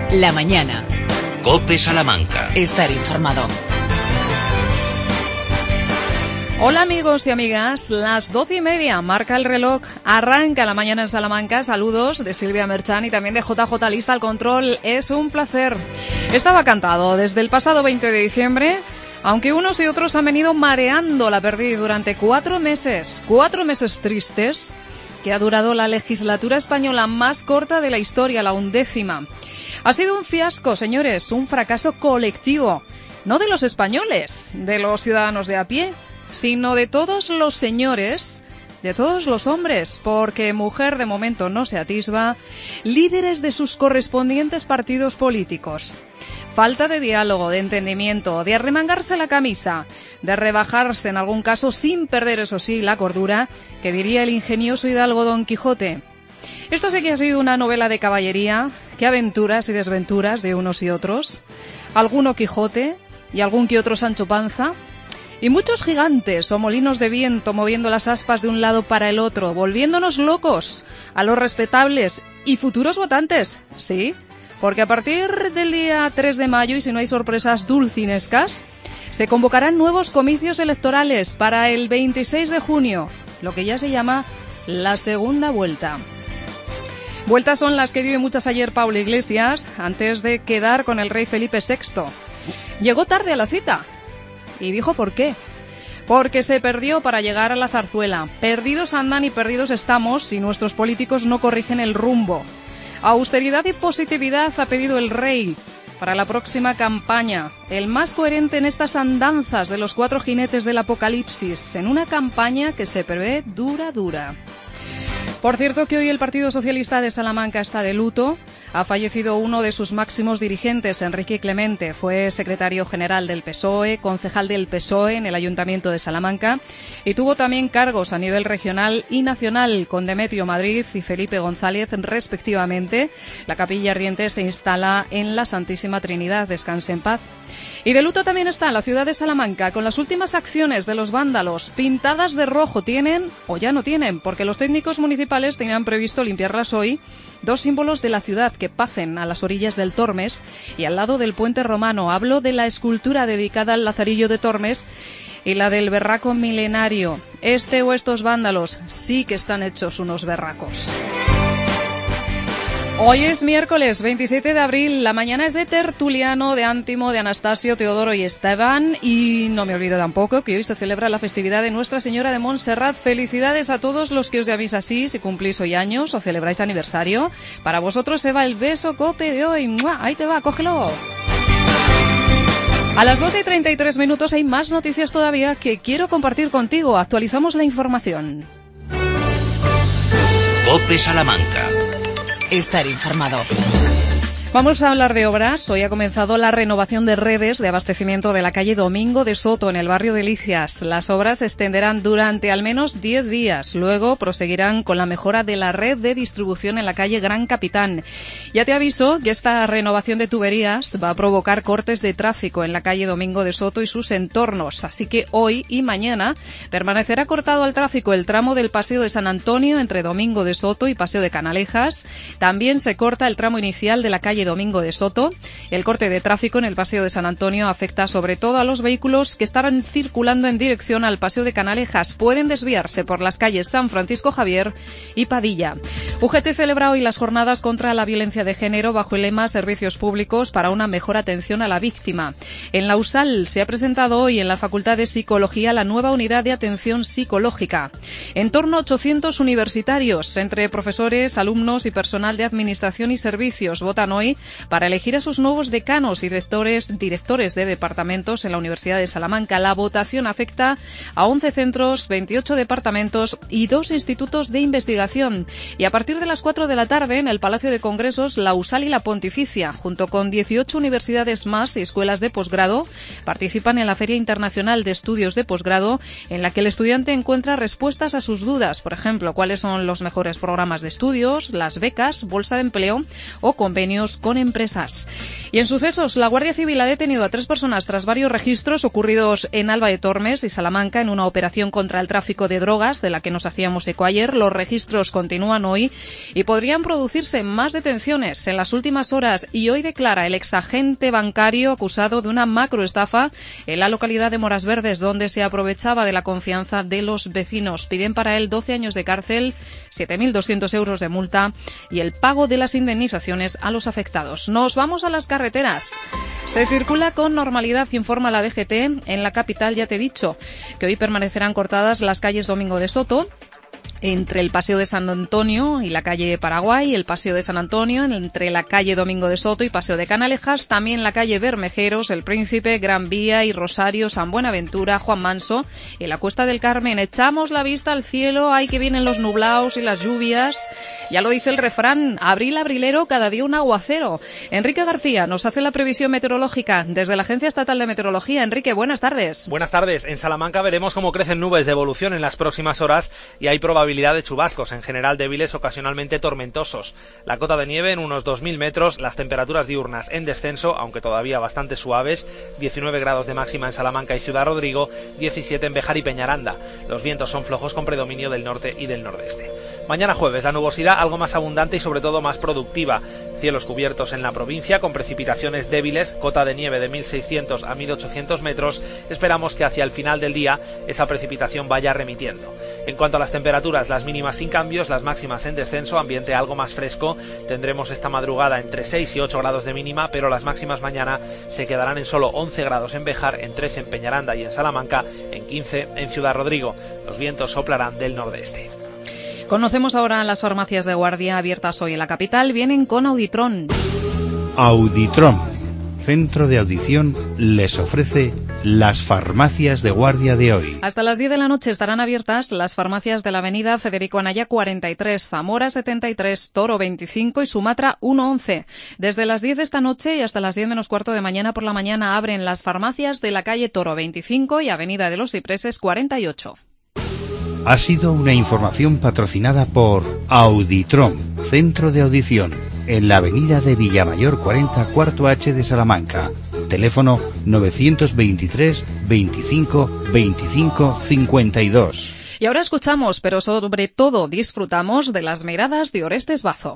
La mañana. COPE Salamanca. Estar informado. Hola amigos y amigas, las 12:30, marca el reloj, arranca la mañana en Salamanca. Saludos de Silvia Merchan y también de JJ Lista al control. Es un placer. Estaba cantado desde el pasado 20 de diciembre, aunque unos y otros han venido mareando la perdiz durante 4 meses tristes, que ha durado la legislatura española más corta de la historia, la 11ª. Ha sido un fiasco, señores, un fracaso colectivo, no de los españoles, de los ciudadanos de a pie, sino de todos los señores, de todos los hombres, porque mujer de momento no se atisba, líderes de sus correspondientes partidos políticos. Falta de diálogo, de entendimiento, de arremangarse la camisa, de rebajarse en algún caso sin perder, eso sí, la cordura, que diría el ingenioso hidalgo Don Quijote. Esto sí que ha sido una novela de caballería, qué aventuras y desventuras de unos y otros, alguno Quijote y algún que otro Sancho Panza, y muchos gigantes o molinos de viento moviendo las aspas de un lado para el otro, volviéndonos locos a los respetables y futuros votantes, sí, porque a partir del día 3 de mayo, y si no hay sorpresas dulcinescas, se convocarán nuevos comicios electorales para el 26 de junio, lo que ya se llama la segunda vuelta. Vueltas son las que dio muchas ayer Pablo Iglesias antes de quedar con el rey Felipe VI. Llegó tarde a la cita. Y dijo por qué. Porque se perdió para llegar a la zarzuela. Perdidos andan y perdidos estamos si nuestros políticos no corrigen el rumbo. Austeridad y positividad ha pedido el rey para la próxima campaña. El más coherente en estas andanzas de los 4 jinetes del apocalipsis. En una campaña que se prevé dura. Por cierto que hoy el Partido Socialista de Salamanca está de luto. Ha fallecido uno de sus máximos dirigentes, Enrique Clemente. Fue secretario general del PSOE, concejal del PSOE en el Ayuntamiento de Salamanca y tuvo también cargos a nivel regional y nacional con Demetrio Madrid y Felipe González respectivamente. La capilla ardiente se instala en la Santísima Trinidad. Descanse en paz. Y de luto también está la ciudad de Salamanca, con las últimas acciones de los vándalos. Pintadas de rojo tienen, o ya no tienen, porque los técnicos municipales tenían previsto limpiarlas hoy, 2 símbolos de la ciudad que pacen a las orillas del Tormes y al lado del puente romano. Hablo de la escultura dedicada al Lazarillo de Tormes y la del berraco milenario. Este o estos vándalos sí que están hechos unos berracos. Hoy es miércoles 27 de abril, la mañana es de Tertuliano, de Ántimo, de Anastasio, Teodoro y Esteban, y no me olvido tampoco que hoy se celebra la festividad de Nuestra Señora de Montserrat. Felicidades a todos los que os llaméis así, si cumplís hoy años o celebráis aniversario. Para vosotros se va el beso COPE de hoy. ¡Mua! Ahí te va, cógelo. A las 12:33 hay más noticias todavía que quiero compartir contigo. Actualizamos la información. COPE Salamanca. Estar informado. Vamos a hablar de obras. Hoy ha comenzado la renovación de redes de abastecimiento de la calle Domingo de Soto, en el barrio de Licias. Las obras se extenderán durante al menos 10 días. Luego proseguirán con la mejora de la red de distribución en la calle Gran Capitán. Ya te aviso que esta renovación de tuberías va a provocar cortes de tráfico en la calle Domingo de Soto y sus entornos. Así que hoy y mañana permanecerá cortado al tráfico el tramo del Paseo de San Antonio entre Domingo de Soto y Paseo de Canalejas. También se corta el tramo inicial de la calle Domingo de Soto. El corte de tráfico en el Paseo de San Antonio afecta sobre todo a los vehículos que estarán circulando en dirección al Paseo de Canalejas. Pueden desviarse por las calles San Francisco Javier y Padilla. UGT celebra hoy las jornadas contra la violencia de género bajo el lema Servicios Públicos para una mejor atención a la víctima. En la USAL se ha presentado hoy en la Facultad de Psicología la nueva unidad de atención psicológica. En torno a 800 universitarios, entre profesores, alumnos y personal de administración y servicios, votan hoy para elegir a sus nuevos decanos y directores de departamentos en la Universidad de Salamanca. La votación afecta a 11 centros, 28 departamentos y 2 institutos de investigación. Y a partir de las 4 de la tarde, en el Palacio de Congresos, la USAL y la Pontificia, junto con 18 universidades más y escuelas de posgrado, participan en la Feria Internacional de Estudios de Posgrado, en la que el estudiante encuentra respuestas a sus dudas. Por ejemplo, cuáles son los mejores programas de estudios, las becas, bolsa de empleo o convenios con empresas. Y en sucesos, la Guardia Civil ha detenido a 3 personas tras varios registros ocurridos en Alba de Tormes y Salamanca en una operación contra el tráfico de drogas de la que nos hacíamos eco ayer. Los registros continúan hoy y podrían producirse más detenciones en las últimas horas. Y hoy declara el exagente bancario acusado de una macroestafa en la localidad de Moras Verdes, donde se aprovechaba de la confianza de los vecinos. Piden para él 12 años de cárcel, 7.200 euros de multa y el pago de las indemnizaciones a los afectados. Nos vamos a las carreteras. Se circula con normalidad, informa la DGT. En la capital ya te he dicho que hoy permanecerán cortadas las calles Domingo de Soto, entre el Paseo de San Antonio y la calle Paraguay, el Paseo de San Antonio, entre la calle Domingo de Soto y Paseo de Canalejas, también la calle Bermejeros, El Príncipe, Gran Vía y Rosario, San Buenaventura, Juan Manso y la Cuesta del Carmen. Echamos la vista al cielo, ay que vienen los nublaos y las lluvias. Ya lo dice el refrán, abril abrilero, cada día un aguacero. Enrique García nos hace la previsión meteorológica desde la Agencia Estatal de Meteorología. Enrique, buenas tardes. Buenas tardes. En Salamanca veremos cómo crecen nubes de evolución en las próximas horas y hay probabilidad de chubascos, en general débiles, ocasionalmente tormentosos. La cota de nieve en unos 2.000 metros, las temperaturas diurnas en descenso, aunque todavía bastante suaves, 19 grados de máxima en Salamanca y Ciudad Rodrigo, 17 en Béjar y Peñaranda. Los vientos son flojos con predominio del norte y del nordeste. Mañana jueves, la nubosidad algo más abundante y sobre todo más productiva. Cielos cubiertos en la provincia con precipitaciones débiles, cota de nieve de 1.600 a 1.800 metros. Esperamos que hacia el final del día esa precipitación vaya remitiendo. En cuanto a las temperaturas, las mínimas sin cambios, las máximas en descenso, ambiente algo más fresco. Tendremos esta madrugada entre 6 y 8 grados de mínima, pero las máximas mañana se quedarán en solo 11 grados en Béjar, en 13 en Peñaranda y en Salamanca, en 15 en Ciudad Rodrigo. Los vientos soplarán del nordeste. Conocemos ahora las farmacias de guardia abiertas hoy en la capital. Vienen con Auditron. Auditron, centro de audición, les ofrece las farmacias de guardia de hoy. Hasta las 10 de la noche estarán abiertas las farmacias de la avenida Federico Anaya 43, Zamora 73, Toro 25 y Sumatra 111. Desde las 10 de esta noche y hasta las 10 menos cuarto de mañana por la mañana abren las farmacias de la calle Toro 25 y avenida de los Cipreses 48. Ha sido una información patrocinada por Auditron, centro de audición, en la avenida de Villamayor 40, cuarto H de Salamanca. Teléfono 923 25 25 52. Y ahora escuchamos, pero sobre todo disfrutamos de las miradas de Orestes Bazo.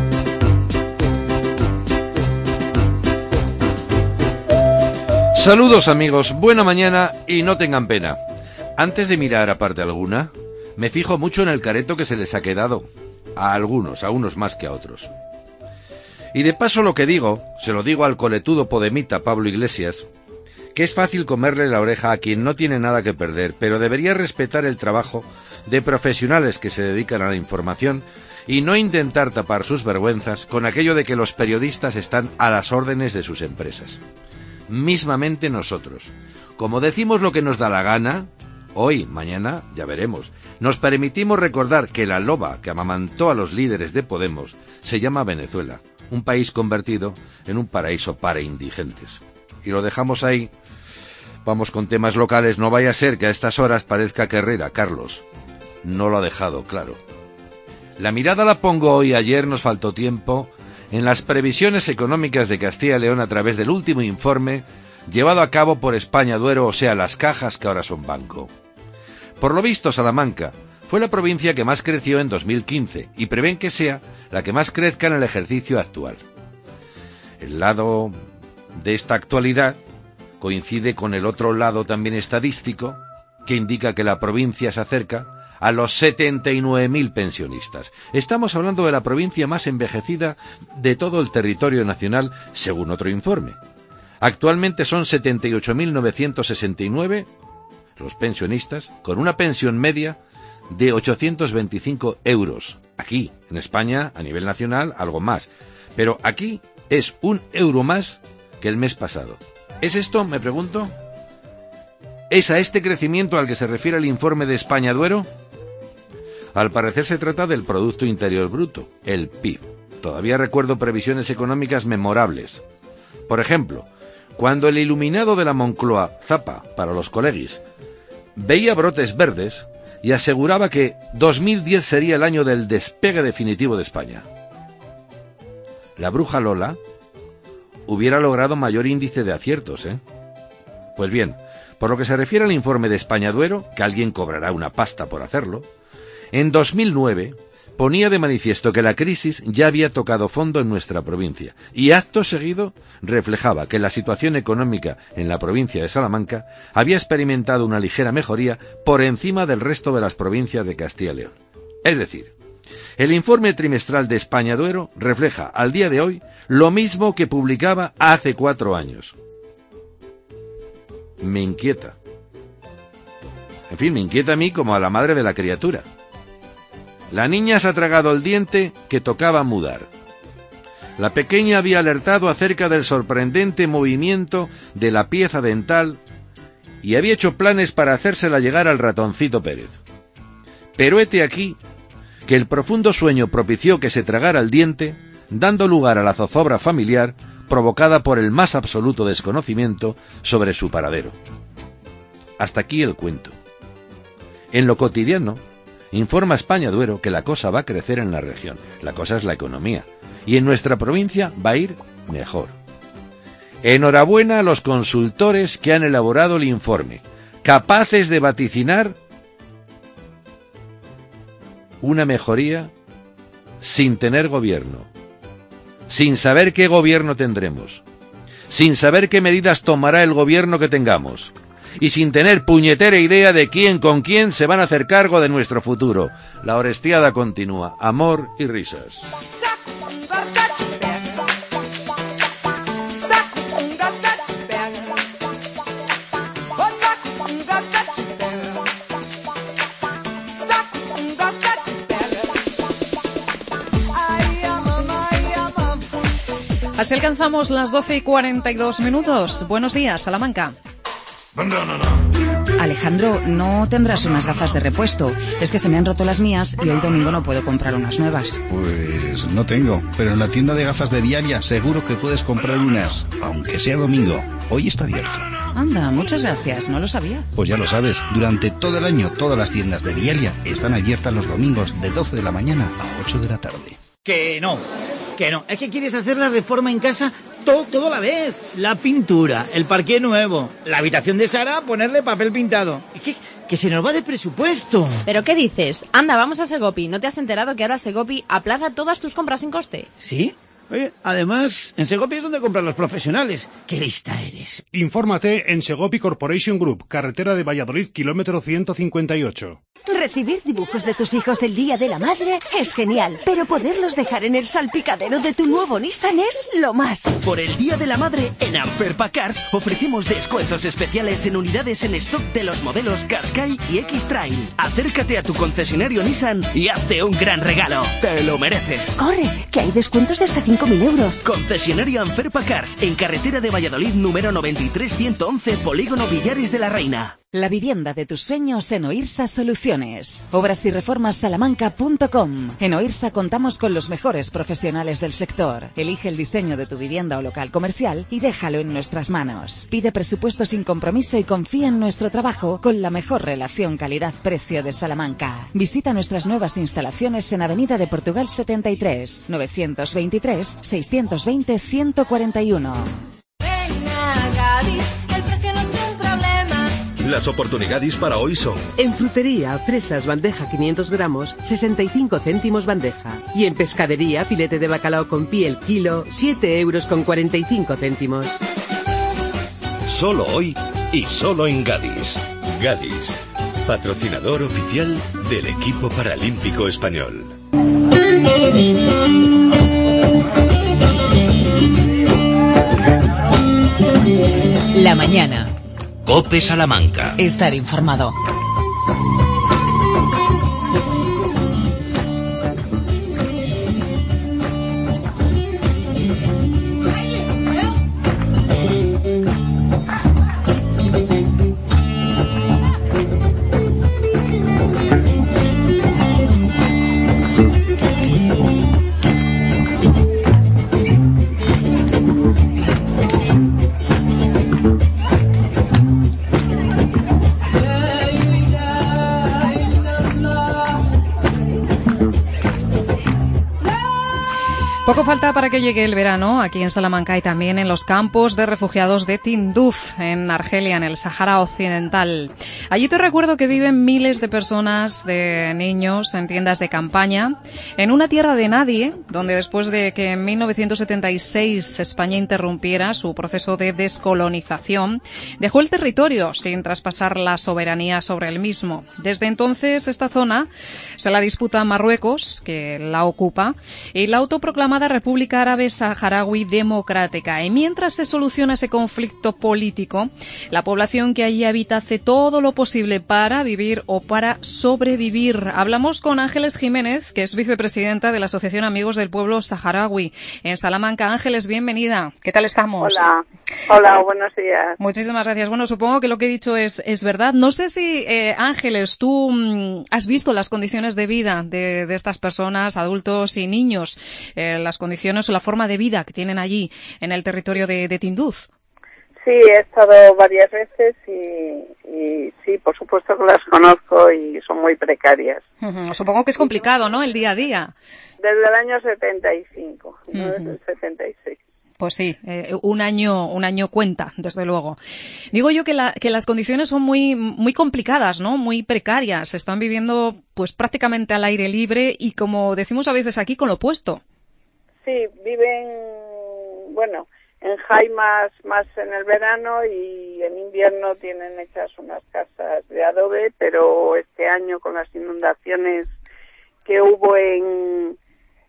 Saludos amigos, buena mañana y no tengan pena. Antes de mirar a parte alguna, me fijo mucho en el careto que se les ha quedado. A unos más que a otros. Y de paso lo que digo, se lo digo al coletudo podemita Pablo Iglesias, que es fácil comerle la oreja a quien no tiene nada que perder, pero debería respetar el trabajo de profesionales que se dedican a la información y no intentar tapar sus vergüenzas con aquello de que los periodistas están a las órdenes de sus empresas. Mismamente nosotros, como decimos lo que nos da la gana, hoy, mañana, ya veremos, nos permitimos recordar que la loba que amamantó a los líderes de Podemos se llama Venezuela, un país convertido en un paraíso para indigentes. Y lo dejamos ahí. Vamos con temas locales, no vaya a ser que a estas horas parezca que Herrera, Carlos, no lo ha dejado claro. La mirada la pongo hoy, ayer nos faltó tiempo, en las previsiones económicas de Castilla y León a través del último informe llevado a cabo por España Duero, o sea, las cajas que ahora son banco. Por lo visto, Salamanca fue la provincia que más creció en 2015 y prevén que sea la que más crezca en el ejercicio actual. El lado de esta actualidad coincide con el otro lado también estadístico, que indica que la provincia se acerca a los 79.000 pensionistas. Estamos hablando de la provincia más envejecida de todo el territorio nacional, según otro informe. Actualmente son 78.969 los pensionistas, con una pensión media de 825 euros. Aquí, en España, a nivel nacional, algo más. Pero aquí es 1 euro más que el mes pasado. ¿Es esto, me pregunto? ¿Es a este crecimiento al que se refiere el informe de España Duero? Al parecer se trata del Producto Interior Bruto, el PIB. Todavía recuerdo previsiones económicas memorables. Por ejemplo, cuando el iluminado de la Moncloa, Zapa, para los colegis, veía brotes verdes y aseguraba que 2010 sería el año del despegue definitivo de España. La bruja Lola hubiera logrado mayor índice de aciertos, ¿eh? Pues bien, por lo que se refiere al informe de Españaduero, que alguien cobrará una pasta por hacerlo, en 2009 ponía de manifiesto que la crisis ya había tocado fondo en nuestra provincia y acto seguido reflejaba que la situación económica en la provincia de Salamanca había experimentado una ligera mejoría por encima del resto de las provincias de Castilla y León. Es decir, el informe trimestral de Españaduero refleja al día de hoy lo mismo que publicaba hace 4 años. Me inquieta. En fin, me inquieta a mí como a la madre de la criatura. La niña se ha tragado el diente que tocaba mudar. La pequeña había alertado acerca del sorprendente movimiento de la pieza dental y había hecho planes para hacérsela llegar al ratoncito Pérez. Pero hete aquí que el profundo sueño propició que se tragara el diente, dando lugar a la zozobra familiar provocada por el más absoluto desconocimiento sobre su paradero. Hasta aquí el cuento. En lo cotidiano, informa Españaduero que la cosa va a crecer en la región. La cosa es la economía. Y en nuestra provincia va a ir mejor. Enhorabuena a los consultores que han elaborado el informe, capaces de vaticinar una mejoría sin tener gobierno, sin saber qué gobierno tendremos, sin saber qué medidas tomará el gobierno que tengamos, y sin tener puñetera idea de quién con quién se van a hacer cargo de nuestro futuro. La orestiada continúa, amor y risas. Así alcanzamos las 12:42. Buenos días, Salamanca. Alejandro, no tendrás unas gafas de repuesto. Es que se me han roto las mías y hoy domingo no puedo comprar unas nuevas. Pues no tengo, pero en la tienda de gafas de Vialia seguro que puedes comprar unas, aunque sea domingo. Hoy está abierto. Anda, muchas gracias, no lo sabía. Pues ya lo sabes, durante todo el año todas las tiendas de Vialia están abiertas los domingos de 12 de la mañana a 8 de la tarde. Que no, es que quieres hacer la reforma en casa todo a la vez. La pintura, el parqué nuevo, la habitación de Sara, ponerle papel pintado. Es que se nos va de presupuesto. ¿Pero qué dices? Anda, vamos a Segopi. ¿No te has enterado que ahora Segopi aplaza todas tus compras sin coste? ¿Sí? Oye, además, en Segopi es donde compran los profesionales. ¡Qué lista eres! Infórmate en Segopi Corporation Group, carretera de Valladolid, kilómetro 158. Recibir dibujos de tus hijos el Día de la Madre es genial, pero poderlos dejar en el salpicadero de tu nuevo Nissan es lo más. Por el Día de la Madre, en Amferpa Cars ofrecemos descuentos especiales en unidades en stock de los modelos Qashqai y X-Trail. Acércate a tu concesionario Nissan y hazte un gran regalo. ¡Te lo mereces! ¡Corre, que hay descuentos de hasta 5.000 euros! Concesionario Amferpa Cars, en carretera de Valladolid número 93111, Polígono Villares de la Reina. La vivienda de tus sueños en Oirsa Soluciones. Obras y reformas salamanca.com. En Oirsa contamos con los mejores profesionales del sector. Elige el diseño de tu vivienda o local comercial y déjalo en nuestras manos. Pide presupuesto sin compromiso y confía en nuestro trabajo con la mejor relación calidad-precio de Salamanca. Visita nuestras nuevas instalaciones en Avenida de Portugal 73, 923 620 141. Las oportunidades para hoy son: en frutería, fresas bandeja 500 gramos, 65 céntimos bandeja. Y en pescadería, filete de bacalao con piel kilo, 7 euros con 45 céntimos. Solo hoy y solo en Gadis. Gadis, patrocinador oficial del equipo paralímpico español. La mañana. COPE Salamanca. Estar informado. Poco falta para que llegue el verano aquí en Salamanca y también en los campos de refugiados de Tinduf, en Argelia, en el Sáhara Occidental. Allí te recuerdo que viven miles de personas, de niños, en tiendas de campaña, en una tierra de nadie, donde después de que en 1976 España interrumpiera su proceso de descolonización, dejó el territorio sin traspasar la soberanía sobre el mismo. Desde entonces esta zona se la disputa Marruecos, que la ocupa, y la autoproclamada República Árabe Saharaui Democrática. Y mientras se soluciona ese conflicto político, la población que allí habita hace todo lo posible para vivir o para sobrevivir. Hablamos con Ángeles Jiménez, que es vicepresidenta de la Asociación Amigos del Pueblo Saharaui en Salamanca. Ángeles, bienvenida. ¿Qué tal estamos? Hola, buenos días. Muchísimas gracias. Bueno, supongo que lo que he dicho es verdad. No sé si, Ángeles, tú has visto las condiciones de vida de estas personas, adultos y niños, las condiciones o la forma de vida que tienen allí en el territorio de Tinduf. Sí, he estado varias veces y sí, por supuesto que las conozco y son muy precarias. Supongo que es complicado, ¿no?, el día a día. Desde el año 75, no desde el 76. Pues sí, un año cuenta, desde luego. Digo yo que las condiciones son muy complicadas, ¿no? Muy precarias. Están viviendo pues prácticamente al aire libre y, como decimos a veces aquí, con lo opuesto. Sí, viven, bueno, en jaimas más en el verano y en invierno tienen hechas unas casas de adobe, pero este año con las inundaciones que hubo en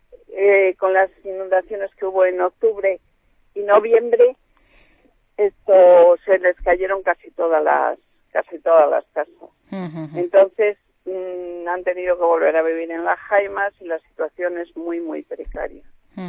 octubre y noviembre, se les cayeron casi todas las casas. Entonces han tenido que volver a vivir en las jaimas y la situación es muy, muy precaria.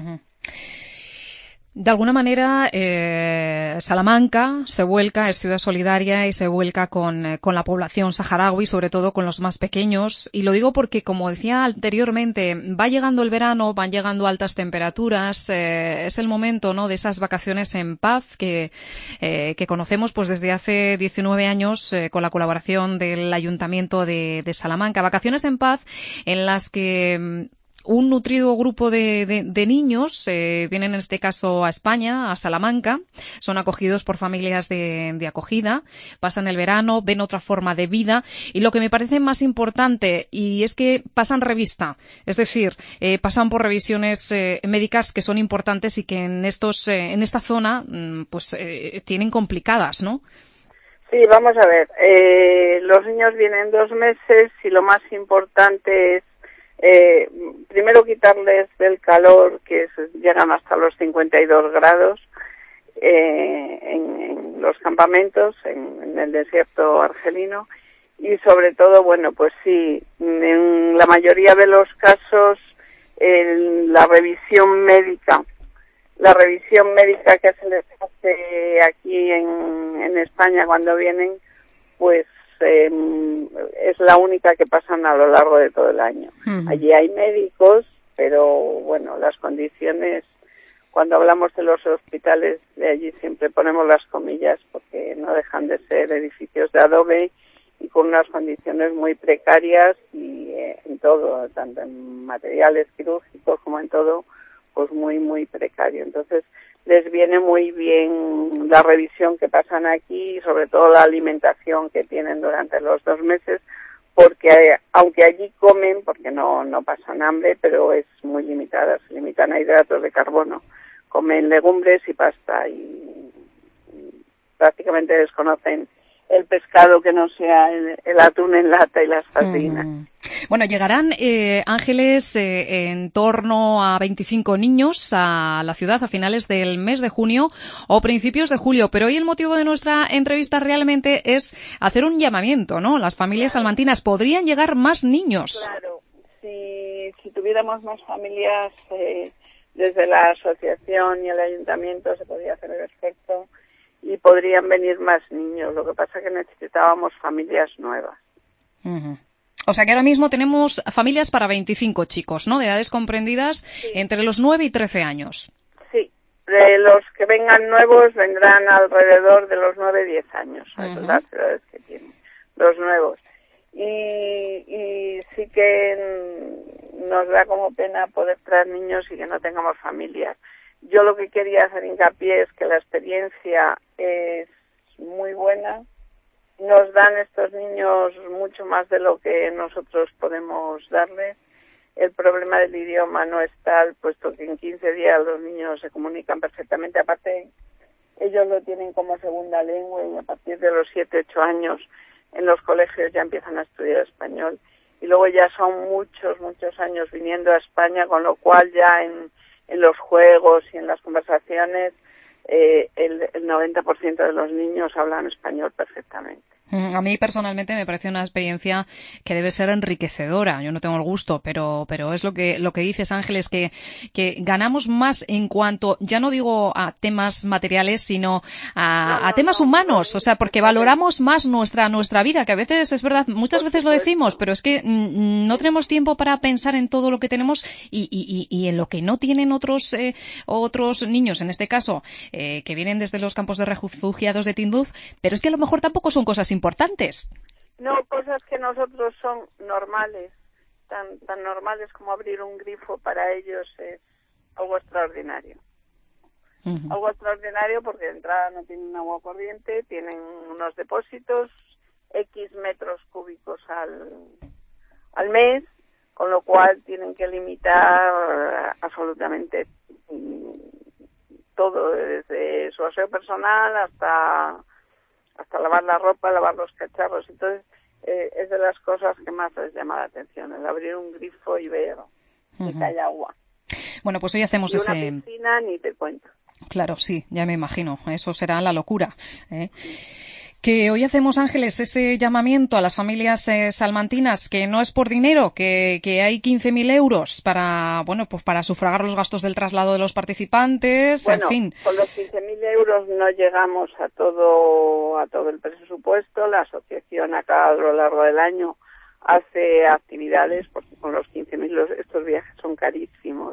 De alguna manera, Salamanca se vuelca, es ciudad solidaria y se vuelca con la población saharaui, sobre todo con los más pequeños. Y lo digo porque, como decía anteriormente, va llegando el verano, van llegando altas temperaturas, es el momento, ¿no?, de esas vacaciones en paz que conocemos pues desde hace 19 años con la colaboración del Ayuntamiento de Salamanca. Vacaciones en paz en las que un nutrido grupo de niños vienen, en este caso, a España, a Salamanca, son acogidos por familias de acogida, pasan el verano, ven otra forma de vida y lo que me parece más importante y es que pasan revista, es decir, pasan por revisiones médicas que son importantes y que en esta zona pues tienen complicadas, ¿no? Sí, vamos a ver, los niños vienen 2 meses y lo más importante es primero quitarles del calor, que llegan hasta los 52 grados en los campamentos, en el desierto argelino, y sobre todo, bueno, pues sí, en la mayoría de los casos la revisión médica que se les hace aquí en España cuando vienen, pues es la única que pasan a lo largo de todo el año. Allí hay médicos, pero bueno, las condiciones, cuando hablamos de los hospitales de allí siempre ponemos las comillas porque no dejan de ser edificios de adobe y con unas condiciones muy precarias y en todo, tanto en materiales quirúrgicos como en todo, pues muy, muy precario. Entonces, les viene muy bien la revisión que pasan aquí y sobre todo la alimentación que tienen durante los 2 meses, porque aunque allí comen, porque no pasan hambre, pero es muy limitada, se limitan a hidratos de carbono, comen legumbres y pasta y prácticamente desconocen el pescado que no sea el atún en lata y las sardinas. Bueno, llegarán, Ángeles, en torno a 25 niños a la ciudad a finales del mes de junio o principios de julio, pero hoy el motivo de nuestra entrevista realmente es hacer un llamamiento, ¿no? Las familias salmantinas, ¿podrían llegar más niños? Claro, si tuviéramos más familias, desde la asociación y el ayuntamiento se podría hacer el efecto y podrían venir más niños. Lo que pasa es que necesitábamos familias nuevas. O sea que ahora mismo tenemos familias para 25 chicos, ¿no? De edades comprendidas entre los 9 y 13 años. Sí, de los que vengan nuevos vendrán alrededor de los 9-10 años, las edades que tienen, los nuevos. Y sí que nos da como pena poder traer niños y que no tengamos familias. Yo lo que quería hacer hincapié es que la experiencia es muy buena. Nos dan estos niños mucho más de lo que nosotros podemos darles. El problema del idioma no es tal, puesto que en 15 días los niños se comunican perfectamente. Aparte, ellos lo tienen como segunda lengua y a partir de los 7, 8 años en los colegios ya empiezan a estudiar español. Y luego ya son muchos años viniendo a España, con lo cual ya en los juegos y en las conversaciones el 90% de los niños hablan español perfectamente. A mí personalmente me parece una experiencia que debe ser enriquecedora. Yo no tengo el gusto, pero es lo que dices, Ángeles, que ganamos más en cuanto, ya no digo a temas materiales, sino a temas humanos. O sea, porque valoramos más nuestra vida, que a veces es verdad, muchas veces lo decimos, pero es que no tenemos tiempo para pensar en todo lo que tenemos y en lo que no tienen otros niños, en este caso, que vienen desde los campos de refugiados de Tinduf, pero es que a lo mejor tampoco son cosas importantes. No, cosas que nosotros son normales, tan normales como abrir un grifo, para ellos es algo extraordinario. Algo extraordinario porque de entrada no tienen agua corriente, tienen unos depósitos, X metros cúbicos al mes, con lo cual tienen que limitar absolutamente todo, desde su aseo personal hasta lavar la ropa, lavar los cacharros. Entonces, es de las cosas que más les llama la atención, el abrir un grifo y ver que hay agua. Bueno, pues hoy hacemos una piscina, ni te cuento. Claro, sí, ya me imagino. Eso será la locura, ¿eh? Que hoy hacemos, Ángeles, ese llamamiento a las familias salmantinas, que no es por dinero, que hay 15.000 euros para sufragar los gastos del traslado de los participantes, bueno, en fin. Con los 15.000 euros no llegamos a todo el presupuesto. La asociación acá a lo largo del año hace actividades, porque con los 15.000 estos viajes son carísimos.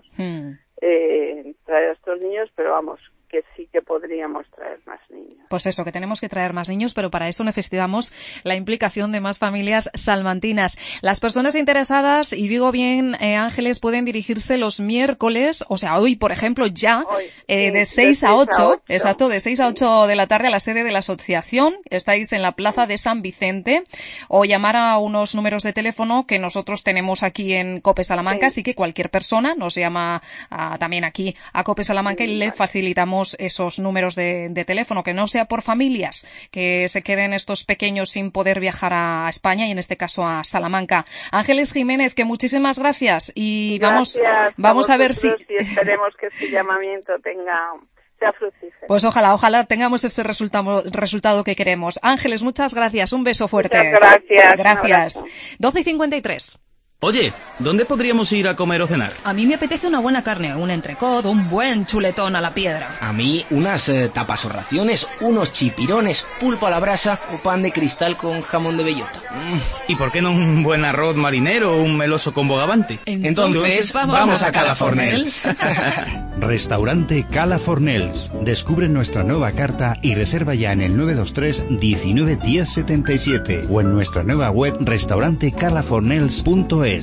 Traer a estos niños, pero vamos, que sí que podríamos traer más niños. Pues eso, que tenemos que traer más niños, pero para eso necesitamos la implicación de más familias salmantinas. Las personas interesadas, y digo bien, Ángeles, pueden dirigirse los miércoles, o sea, hoy, por ejemplo, ya, de 6 a 8, exacto, de 6 a 8 de la tarde a la sede de la asociación. Estáis en la Plaza de San Vicente, o llamar a unos números de teléfono que nosotros tenemos aquí en COPE Salamanca, así que cualquier persona nos llama también aquí a COPE Salamanca y le facilitamos esos números de teléfono, que no sea por familias que se queden estos pequeños sin poder viajar a España y en este caso a Salamanca. Ángeles Jiménez, que muchísimas gracias y vamos a ver si... Y esperemos que este llamamiento sea fructífero. Pues ojalá tengamos ese resultado que queremos. Ángeles, muchas gracias, un beso fuerte. Muchas gracias. Gracias. 12:53. Oye, ¿dónde podríamos ir a comer o cenar? A mí me apetece una buena carne, un entrecot, un buen chuletón a la piedra. A mí unas tapas o raciones, unos chipirones, pulpo a la brasa o pan de cristal con jamón de bellota. ¿Y por qué no un buen arroz marinero o un meloso con bogavante? Entonces vamos a Cala Fornells. Restaurante Cala Fornells. Descubre nuestra nueva carta y reserva ya en el 923 19 10 77 o en nuestra nueva web restaurantecalafornells.es.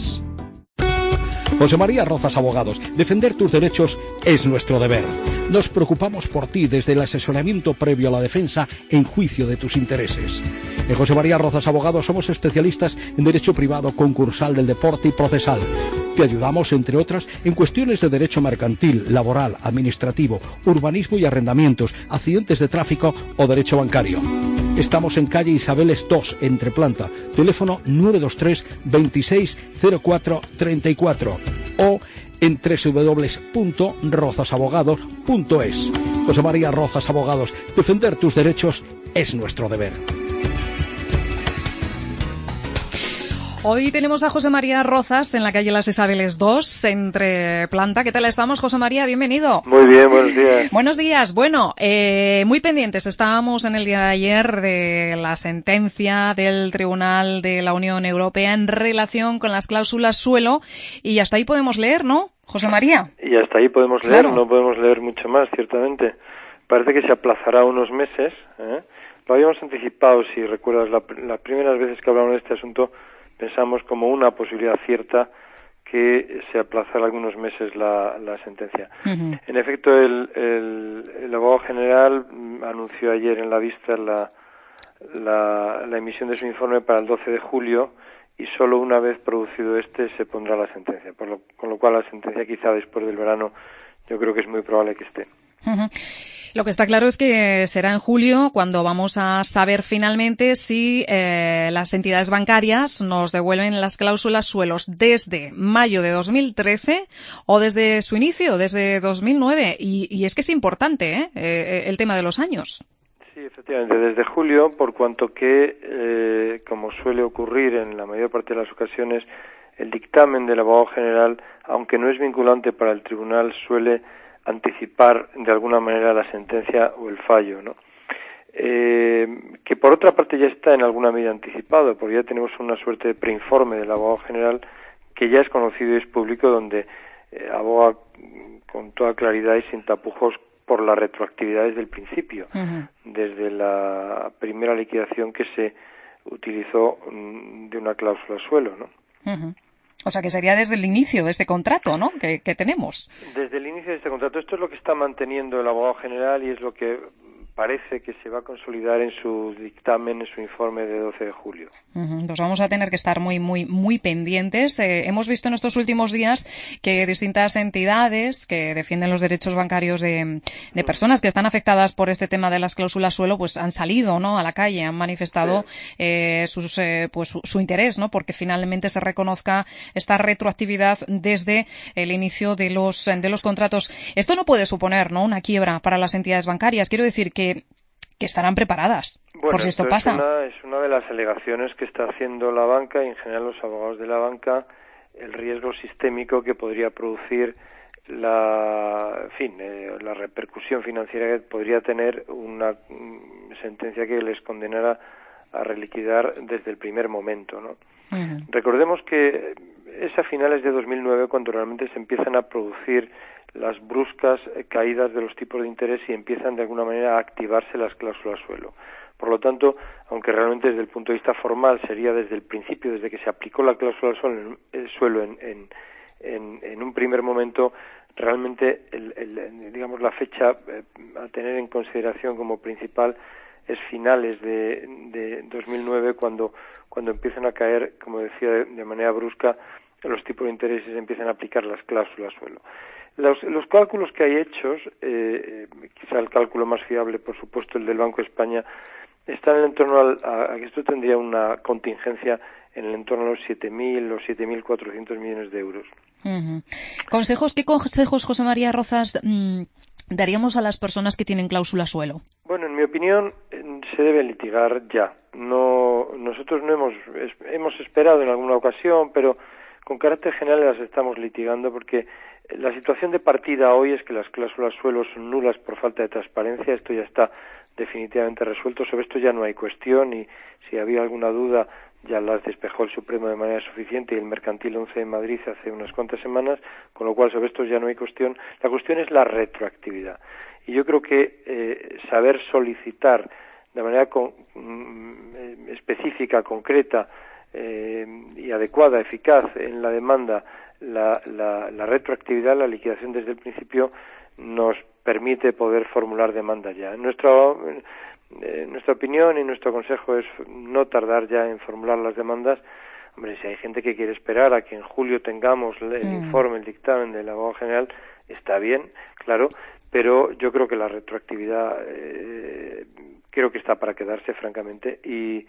José María Rozas Abogados. Defender tus derechos es nuestro deber. Nos preocupamos por ti desde el asesoramiento previo a la defensa en juicio de tus intereses. En José María Rozas Abogados somos especialistas en derecho privado, concursal, del deporte y procesal. Te ayudamos, entre otras, en cuestiones de derecho mercantil, laboral, administrativo, urbanismo y arrendamientos, accidentes de tráfico o derecho bancario. Estamos en calle Isabeles 2, Entreplanta, teléfono 923 26 04 34 o en www.rozasabogados.es. José María Rozas Abogados, defender tus derechos es nuestro deber. Hoy tenemos a José María Rozas en la calle Las Isabeles 2, entre planta. ¿Qué tal estamos, José María? Bienvenido. Muy bien, buenos días. Buenos días. Bueno, muy pendientes estábamos en el día de ayer de la sentencia del Tribunal de la Unión Europea en relación con las cláusulas suelo y hasta ahí podemos leer, ¿no, José María? Y hasta ahí podemos leer, no podemos leer mucho más, ciertamente. Parece que se aplazará unos meses, ¿eh? Lo habíamos anticipado, si recuerdas, las primeras veces que hablamos de este asunto, pensamos como una posibilidad cierta que se aplazara algunos meses la sentencia. Uh-huh. En efecto, el abogado general anunció ayer en la vista la emisión de su informe para el 12 de julio y solo una vez producido se pondrá la sentencia, con lo cual la sentencia quizá después del verano yo creo que es muy probable que esté. Uh-huh. Lo que está claro es que será en julio cuando vamos a saber finalmente si las entidades bancarias nos devuelven las cláusulas suelos desde mayo de 2013 o desde su inicio, desde 2009. Y es que es importante el tema de los años. Sí, efectivamente, desde julio, por cuanto que, como suele ocurrir en la mayor parte de las ocasiones, el dictamen del abogado general, aunque no es vinculante para el tribunal, suele anticipar de alguna manera la sentencia o el fallo, ¿no? Que por otra parte ya está en alguna medida anticipado, porque ya tenemos una suerte de preinforme del abogado general que ya es conocido y es público, donde aboga con toda claridad y sin tapujos por la retroactividad desde el principio, uh-huh, desde la primera liquidación que se utilizó de una cláusula suelo, ¿no? Uh-huh. O sea, que sería desde el inicio de este contrato, ¿no?, que tenemos. Desde el inicio de este contrato. Esto es lo que está manteniendo el abogado general y es lo que parece que se va a consolidar en su dictamen, en su informe de 12 de julio. Pues vamos a tener que estar muy pendientes. Hemos visto en estos últimos días que distintas entidades que defienden los derechos bancarios de personas que están afectadas por este tema de las cláusulas suelo, pues han salido, ¿no?, a la calle, han manifestado su interés, ¿no?, porque finalmente se reconozca esta retroactividad desde el inicio de los contratos. Esto no puede suponer, ¿no?, una quiebra para las entidades bancarias. Quiero decir que estarán preparadas por si esto pasa. Es una de las alegaciones que está haciendo la banca y en general los abogados de la banca, el riesgo sistémico que podría producir la repercusión financiera que podría tener una sentencia que les condenara a reliquidar desde el primer momento, ¿no? Uh-huh. Recordemos que es a finales de 2009 cuando realmente se empiezan a producir las bruscas caídas de los tipos de interés y empiezan de alguna manera a activarse las cláusulas suelo. Por lo tanto, aunque realmente desde el punto de vista formal sería desde el principio, desde que se aplicó la cláusula suelo en un primer momento, realmente digamos la fecha a tener en consideración como principal es finales de 2009 cuando empiezan a caer, como decía, de manera brusca los tipos de interés y se empiezan a aplicar las cláusulas suelo. Los cálculos que hay hechos, quizá el cálculo más fiable, por supuesto, el del Banco de España, están en torno a que esto tendría una contingencia en el entorno a los 7.000 o 7.400 millones de euros. Uh-huh. ¿Qué consejos, José María Rozas, daríamos a las personas que tienen cláusula suelo? Bueno, en mi opinión, se debe litigar ya. Nosotros no hemos esperado en alguna ocasión, pero con carácter general las estamos litigando porque la situación de partida hoy es que las cláusulas suelo son nulas por falta de transparencia. Esto ya está definitivamente resuelto. Sobre esto ya no hay cuestión y si había alguna duda ya las despejó el Supremo de manera suficiente y el Mercantil 11 de Madrid hace unas cuantas semanas, con lo cual sobre esto ya no hay cuestión. La cuestión es la retroactividad. Y yo creo que saber solicitar de manera específica, concreta y adecuada, eficaz en la demanda la retroactividad, la liquidación desde el principio, nos permite poder formular demanda ya. Nuestra opinión y nuestro consejo es no tardar ya en formular las demandas. Hombre, si hay gente que quiere esperar a que en julio tengamos el informe, el dictamen del abogado general, está bien, claro, pero yo creo que la retroactividad creo que está para quedarse, francamente, y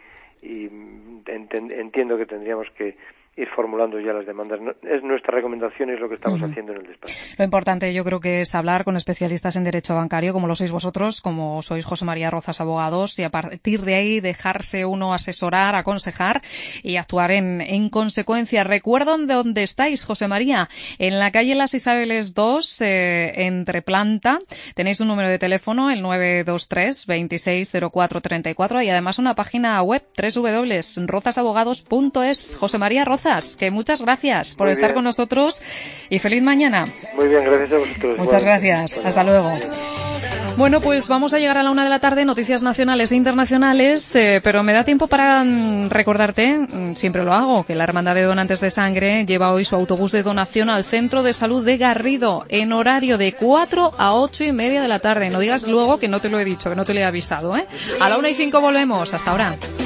entiendo que tendríamos que ir formulando ya las demandas. Es nuestra recomendación y es lo que estamos haciendo en el despacho. Lo importante yo creo que es hablar con especialistas en derecho bancario, como lo sois vosotros, como sois José María Rozas Abogados, y a partir de ahí dejarse uno asesorar, aconsejar y actuar en consecuencia. Recuerdan de dónde estáis, José María, en la calle Las Isabeles 2, entre planta. Tenéis un número de teléfono, el 923 260434, y además una página web, www.rozasabogados.es. José María Rozas, que muchas gracias por estar con nosotros y feliz mañana. Muy bien, gracias a vosotros. Muchas gracias. Hasta luego. Bueno, pues vamos a llegar a la 1 de la tarde, noticias nacionales e internacionales, pero me da tiempo para recordarte, siempre lo hago, que la Hermandad de Donantes de Sangre lleva hoy su autobús de donación al Centro de Salud de Garrido, en horario de 4 a 8 y media de la tarde. No digas luego que no te lo he dicho, que no te lo he avisado, ¿eh? A la 1:05 volvemos. Hasta ahora.